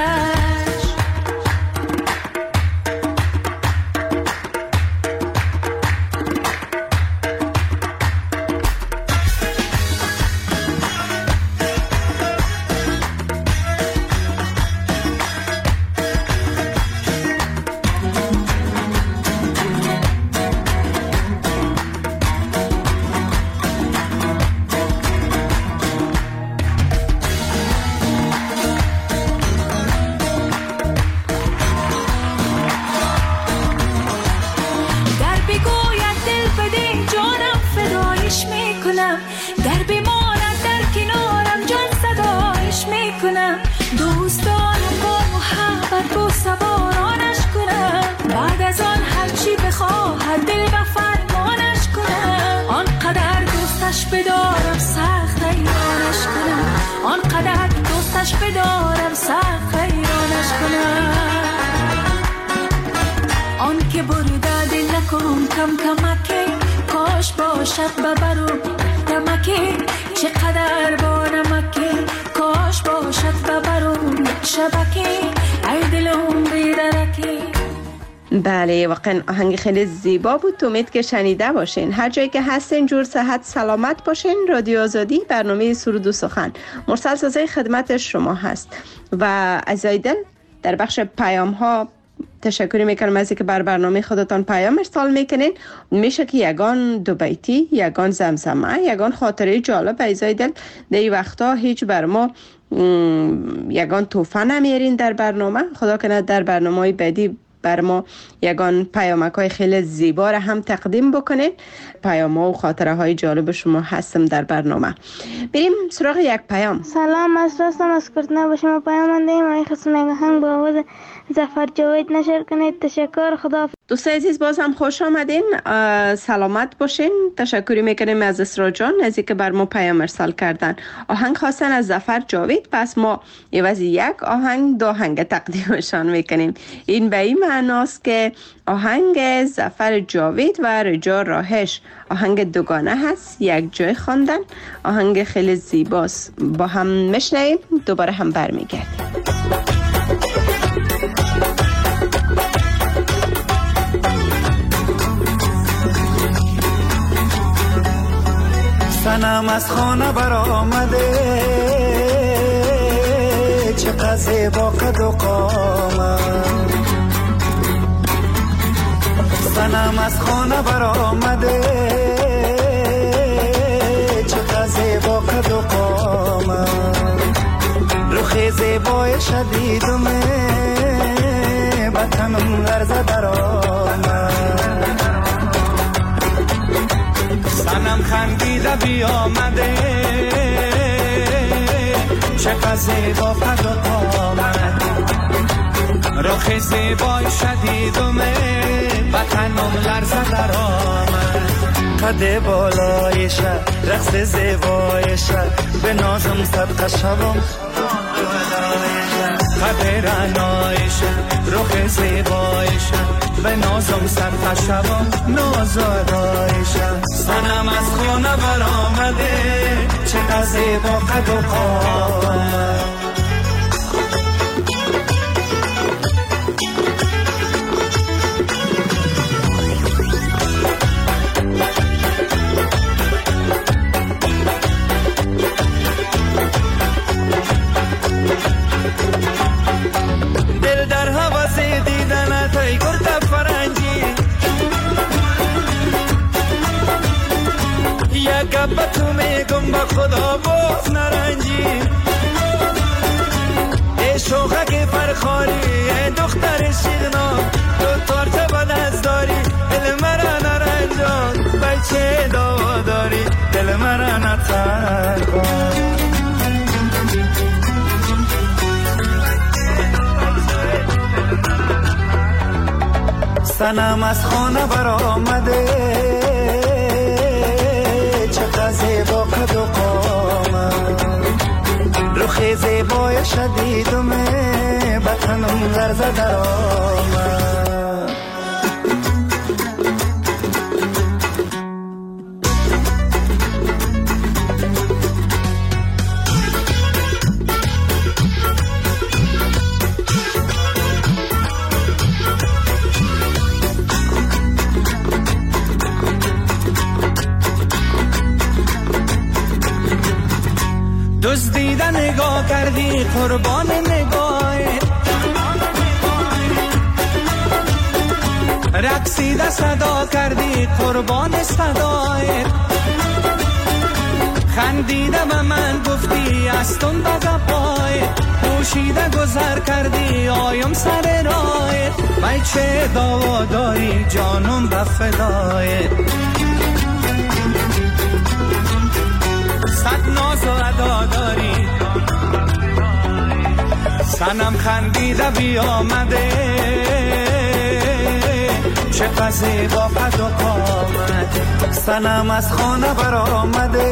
در بگوید دل بده جانم فدایش میکنم، در بماند در کنارم جان صدایش میکنم، دوست دارم با محبت با سوارانش کنم، بعد از آن هرچی بخواهد دل و فرمانش کنم. آنقدر دوستش بدارم سخت حیرانش کنم، آنقدر دوستش بدارم سخت حیرانش کنم. آن که برده دلکم کم کمکی، کاش باشد ببرو دمکی، چقدر با نمکی، کاش باشد ببرو یک شبکی، ای دلم بیدرکی. بله واقعا آهنگ خیلی زیبا بود. امید که شنیده باشین. هر جایی که هستین جور صحت سلامت باشین. رادیو آزادی برنامه سرود و سخن مرسل سازه خدمت شما هست و عزیزای دل در بخش پیام ها تشکر میکنم از اینکه بر برنامه خودتان پیام ارسال میکنین. میشه که یگان دو بیتی، یگان زمزمه، یگان خاطره جالب عزیزای دل در این وقتا هیچ بر ما یگان توفه نمیارین در برنامه. خدا کنه در برنامه بعدی بر ما یگان پیامک های خیلی زیبا را هم تقدیم بکنید. پیام ها و خاطره های جالب شما هستم در برنامه. بریم سراغ یک پیام. سلام، از راستم از کردنه به شما پیام اندهیم. ای خسم هنگ با آواز ظفر جاوید نشر کنید. تشکر، خدا. دوستای عزیز باز هم خوش آمدین، سلامت باشین. تشکری میکنیم از اسرا جان از اینکه بر ما پیام ارسال کردن. آهنگ خواستن از ظفر جاوید، پس ما عوض یک آهنگ دو آهنگ تقدیمشان میکنیم. این به این معناست که آهنگ ظفر جاوید و رجا راهش آهنگ دوگانه هست، یک جای خواندن. آهنگ خیلی زیباست، با هم میشنویم، دوباره هم برمیگردیم. سنم از خانه برآمده، چقدر زیبا قد و قامت. سنم از خانه برآمده، چقدر زیبا قد و قامت. رخ زیبای شدیدمه، بطنم لرزه درآمد. سنم خندیده بیامده، چقدر زیبا قد و قامت. رخ زیبای شدیدمه، بطنم لرزه درآمد. قد بالایش، رقص زیبایش، به نازم صدقه شوم. قد رعنایش، رخ زیبایش، به نازم صدقه شوم. نازادایش سنم از خانه برآمده، چقدر زیبا قد و قامت. دل در حواس دیدنت ای گرد فرنگی، یک گپ تو میگم با خدا باز نرنجی. ای شوخه که فرخاری، ای دختر شیغنا، تو تارت بد از داری، دل مرا نرنجان. بچه دوا داری، دل مرا نترکان. سنم از خانه برآمده، چقدر زیبا قد و قامت. رخ زیبای شدیدمه، بطنم لرزه درآمد. دزدیده نگاه کردی قربان نگاهت، رقصیده صدا کردی قربان صدایت. خندیده به من گفتی از تون بگپایت، پوشیده گذر کردی آیم سر رایت. بچه دوا داری جانم به فدایت. صد ناز و ادا داری، سنم خندیده بیامده، چقدر زیبا قد و قامت. سنم از خانه برآمده،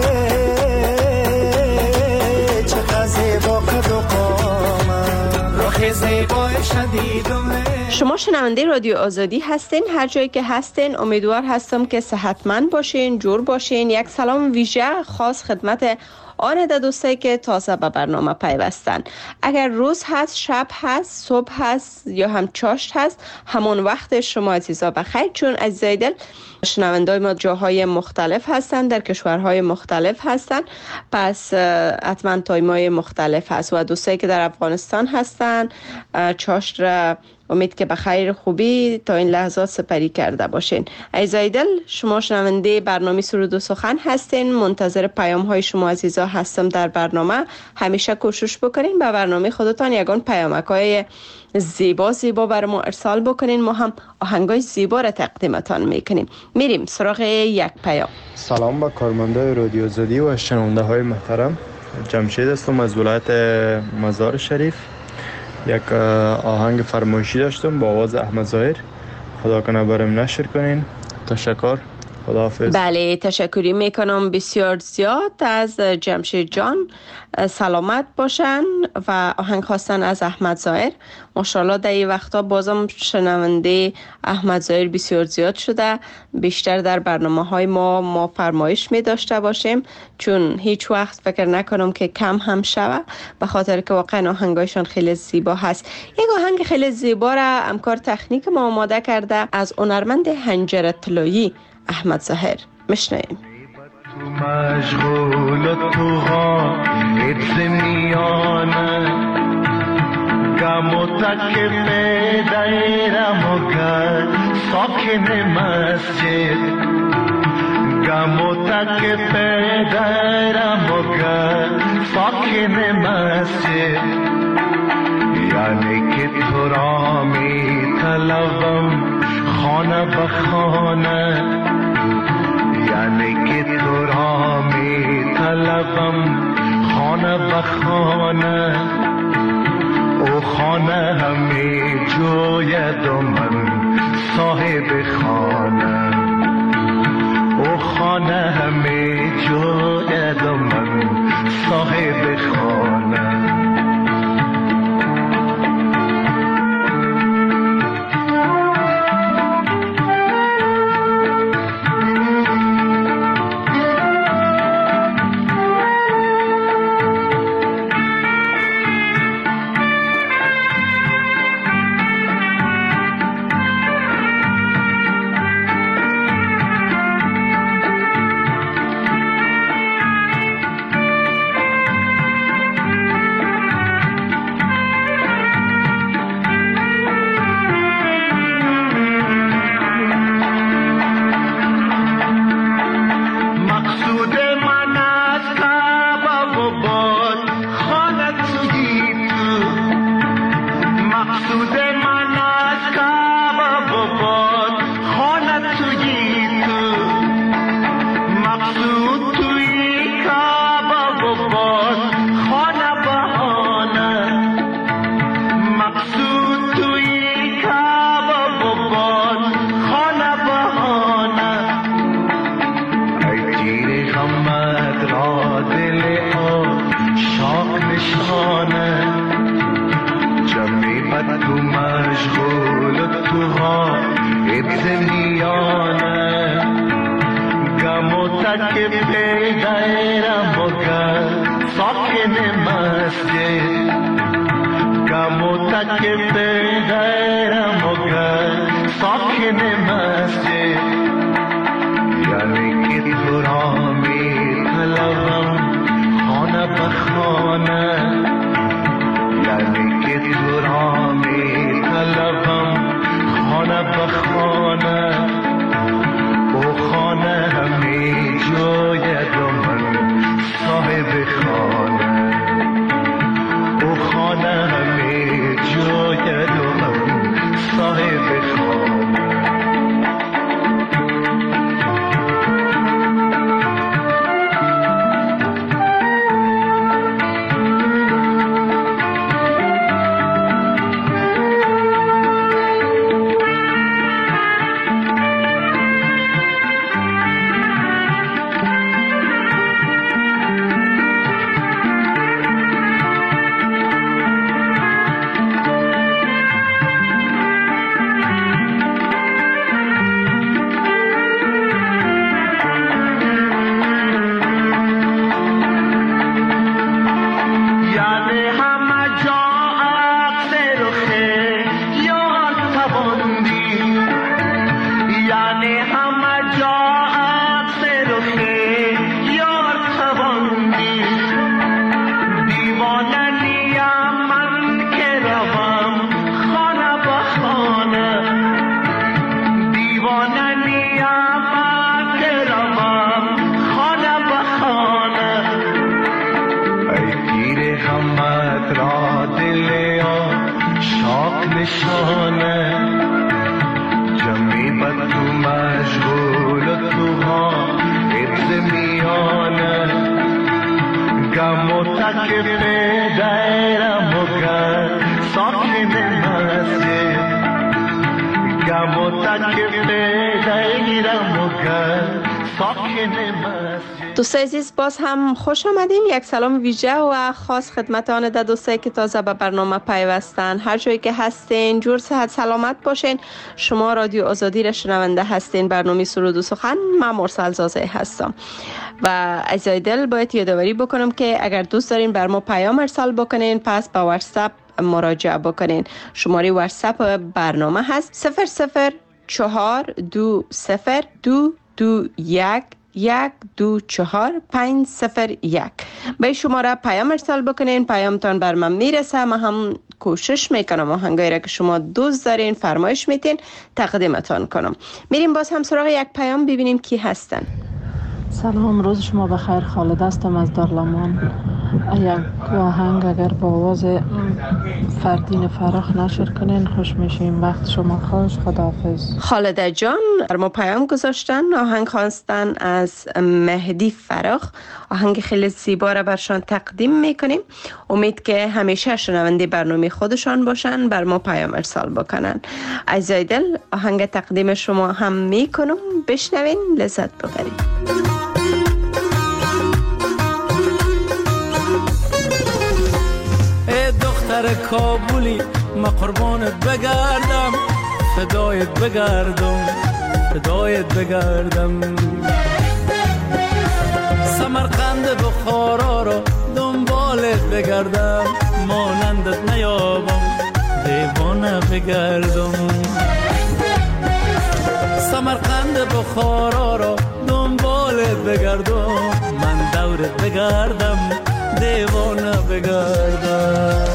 چقدر زیبا قد و قامت. رخ زیبای شدیدمه. شما شنونده رادیو آزادی هستین، هر جایی که هستین امیدوار هستم که صحتمند باشین، جور باشین. یک سلام ویژه خاص خدمت آن دوستایی که تازه به برنامه پیوستن. اگر روز هست، شب هست، صبح هست یا هم چاشت هست، همون وقت شما عزیزا بخیر. چون عزیزای دل شنوندای ما جاهای مختلف هستند، در کشورهای مختلف هستند، پس حتما تایمای مختلف هست و دوستایی که در افغانستان هستند چاشت را امید که به خیر خوبی تا این لحظات سپری کرده باشین. عزیزای دل، شما شنونده برنامه سرود و سخن هستین. منتظر پیام های شما عزیزا هستم در برنامه. همیشه کوشش بکنین به برنامه خودتان یگان پیامک های زیبا بر ما ارسال بکنین، ما هم آهنگای زیبا را تقدیمتان میکنیم. میریم سراغ یک پیام. سلام با کارمندای رادیو آزادی و شنونده های محترم. جمشید هستم از ولایت مزار شریف. یک آهنگ فرمایشی داشتم با آواز احمد ظاهر. خدا کنه برام نشر کنین. تشکر. خداحافظ. بله تشکری میکنم بسیار زیاد از جمشید جان. سلامت باشن و آهنگ خواستن از احمد ظاهر. ماشاءالله در این وقتا بازم شنونده احمد ظاهر بسیار زیاد شده. بیشتر در برنامه های ما فرمایش می داشته باشیم، چون هیچ وقت فکر نکنم که کم هم شوه، به خاطر که واقعا آهنگایشان خیلی زیبا هست. یک آهنگ خیلی زیبا را همکار تکنیک ما آماده کرده از هنرمند حنجره طلایی احمد ظاهر. مشنویم. مشغول تو غایب میانه غم و تکف دیرم و گر ساکن مسجد غم و تکف دیرم و گر ساکن مسجد یعنی که تو را می طلبم خانه به خانه یعنی که تو را می طلبم خانه به خانه او خانه همی جوید و من صاحب خانه او خانه همی جوید و من صاحب خانه تکف دایرم وکر ساکن مسجد گم تکف دایرم وکر ساکن مسجد. دوستای عزیز باز هم خوش آمدین. یک سلام ویژه و خاص خدمت آن دوستایی که تازه به برنامه پیوستن. هر جایی که هستین جور صحت سلامت باشین. شما رادیو آزادی را شنونده هستین. برنامه سرود و سخن. من مرسل زازه هستم و عزیزای دل باید یادآوری بکنم که اگر دوست دارین بر ما پیام ارسال بکنین پس با واتساپ مراجعه بکنین. شماره واتساپ برنامه هست 004220221 به شماره پیام ارسال بکنین. پیامتان بر من میرسه. من هم کوشش میکنم آهنگایی را که شما دوست دارین فرمایش میتین تقدیمتان کنم. میریم باز هم سراغ یک پیام ببینیم کی هستن. سلام، روز شما بخیر. خالد هستم از دارلمان. یک آهنگ اگر با آواز فردین فراخ نشر کنین خوش میشیم. وقت شما خوش. خداحافظ. خالد جان بر ما پیام گذاشتن. آهنگ خواستن از مهدی فراخ. آهنگ خیلی زیبا را برشان تقدیم میکنیم. امید که همیشه شنونده برنامه خودشان باشن بر ما پیام ارسال بکنن. عزیزای دل آهنگ تقدیم شما هم میکنم. بشنوین لذت ببرید. دختر کابولی ما قربانت بگردم فدایت بگردم فدایت بگردم سمرقند بخارا رو دنبالت بگردم مانندت نیابم دیوانه بگردم سمرقند بخارا رو دنبالت بگردم من دورت بگردم دیوانه بگردم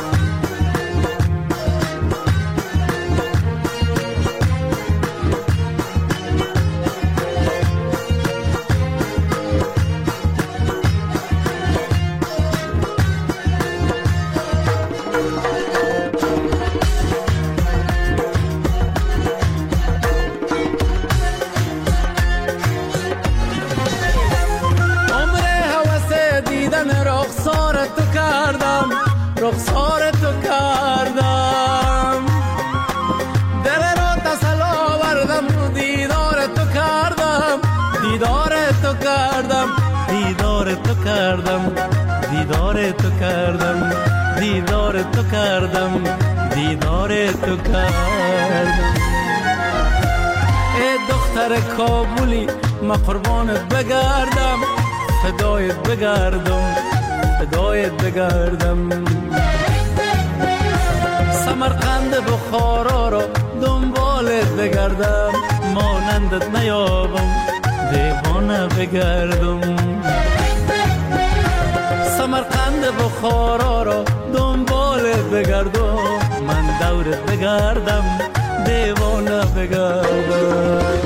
رخسار تو کردم دل را تسل آوردم دیدار تو کردم دیدار تو کردم دیدار تو کردم دیدار تو کردم دیدار تو کردم دیدار تو کردم ای دختر کابولی ما قربانت بگردم فدایت بگردم فدایت بگردم سمرقند بخارا رو دنبالت بگردم مانندت نیابم دیوانه بگردم سمرقند بخارا رو دنبالت بگردم من دورت بگردم دیوانه بگردم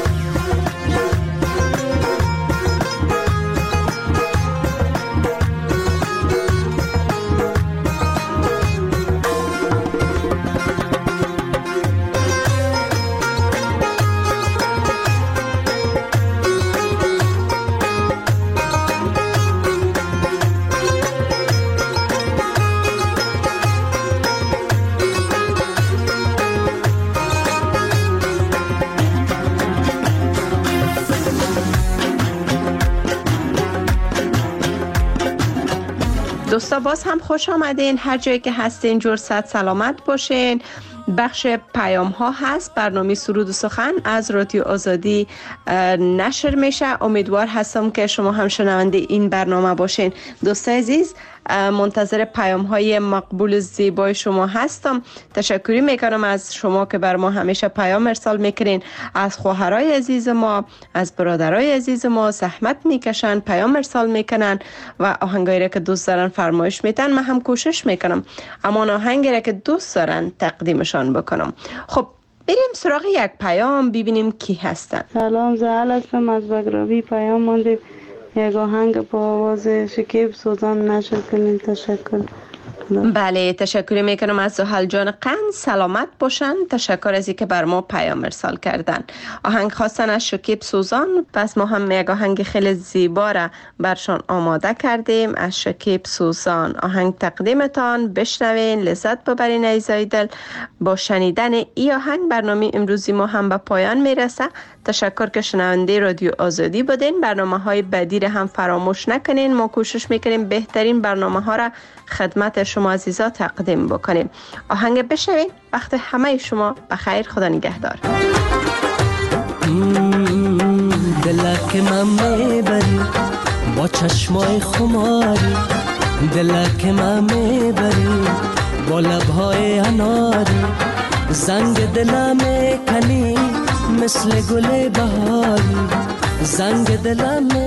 دوستا باز هم خوش آمدین. هر جایی که هستین جور صحت سلامت باشین. بخش پیام ها هست. برنامه سرود و سخن از رادیو آزادی نشر میشه. امیدوار هستم که شما هم شنونده این برنامه باشین. دوستای عزیز منتظر پیام های مقبول زیبای شما هستم. تشکری میکنم از شما که بر ما همیشه پیام ارسال میکنین. از خواهرای عزیز ما، از برادرای عزیز ما زحمت میکشن، پیام ارسال میکنن و آهنگایی را که دوست دارن فرمایش میتن. من هم کوشش میکنم اما آهنگی را که دوست دارن تقدیمشان بکنم. خب بریم سراغ یک پیام ببینیم کی هستن. سلام، زهل هستم از بگرابی. پیام مانده یک آهنگ با آواز شکیب سوزان نشر کنین. تشکر. کنم. بله تشکر میکنم از زحل جان قند. سلامت باشن. تشکر از اینکه بر ما پیام ارسال کردن. آهنگ خواستن از شکیب سوزان، پس ما هم یک آهنگ خیلی زیبا را برشان آماده کردیم از شکیب سوزان. آهنگ تقدیمتان، بشنوین، لذت ببرین عزیزای دل. با شنیدن این آهنگ برنامه امروزی ما هم به پایان میرسه. تشکر که شنونده رادیو آزادی بودین. برنامه های بعدی هم فراموش نکنین. ما کوشش میکنیم بهترین برنامه ها را خدمت شما عزیزا تقدیم بکنیم. آهنگ بشنوین. وقت همه شما بخیر. خدا نگهدار. دلک من میبری با چشمای خماری، دلک من میبری با لبهای اناری، زنگ دلم میکنی مثل گل بهاری، زنگ دلم